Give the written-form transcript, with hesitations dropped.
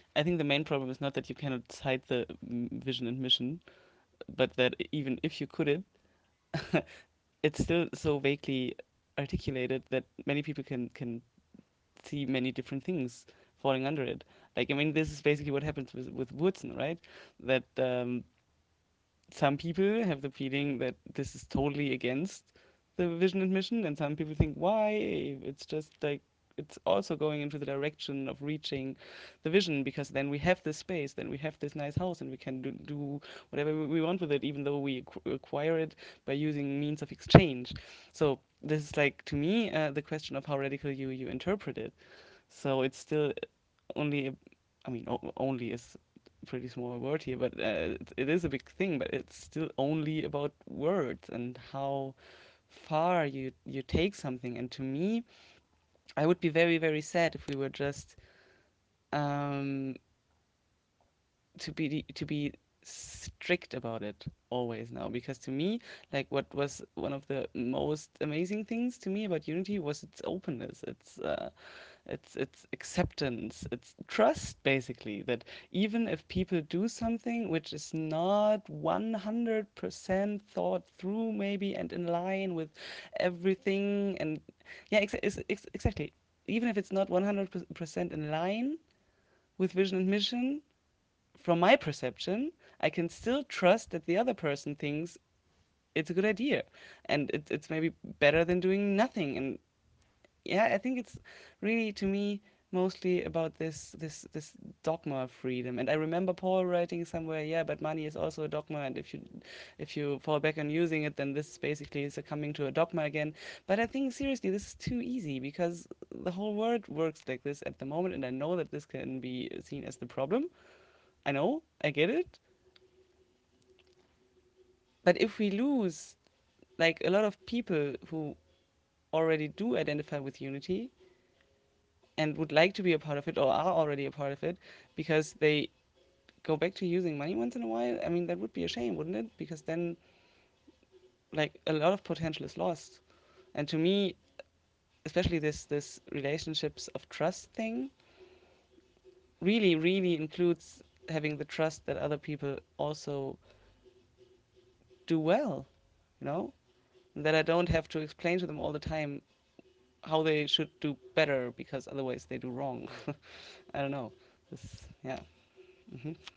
I think the main problem is not that you cannot cite the vision and mission, but that even if you could it, it's still so vaguely articulated that many people can see many different things falling under it. Like, I mean, this is basically what happens with Woodson, right? That some people have the feeling that this is totally against the vision and mission, and some people think, why? It's just like it's also going into the direction of reaching the vision, because then we have this space, then we have this nice house, and we can do whatever we want with it, even though we acquire it by using means of exchange. So this is like, to me, the question of how radical you interpret it. So it's still only, I mean, only is a pretty small word here, but it is a big thing. But it's still only about words and how far you take something. And to me, I would be very very sad if we were just um, to be strict about it always now, because to me, like, what was one of the most amazing things to me about Unity was its openness, its acceptance, its trust, basically, that even if people do something which is not 100% thought through, maybe, and in line with everything, and yeah, exactly, even if it's not 100% in line with vision and mission, from my perception, I can still trust that the other person thinks it's a good idea, and it's maybe better than doing nothing. And yeah, I think it's really, to me, mostly about this dogma of freedom. And I remember Paul writing somewhere, yeah, but money is also a dogma, and if you fall back on using it, then this is basically succumbing to a dogma again. But I think, seriously, this is too easy, because the whole world works like this at the moment, and I know that this can be seen as the problem. I know, I get it. But if we lose, like, a lot of people who already do identify with Unity and would like to be a part of it, or are already a part of it, because they go back to using money once in a while, I mean, that would be a shame, wouldn't it? Because then, like, a lot of potential is lost. And to me, especially this relationships of trust thing really really includes having the trust that other people also do well, you know, and that I don't have to explain to them all the time how they should do better, because otherwise they do wrong. I don't know. This, yeah. Hmm.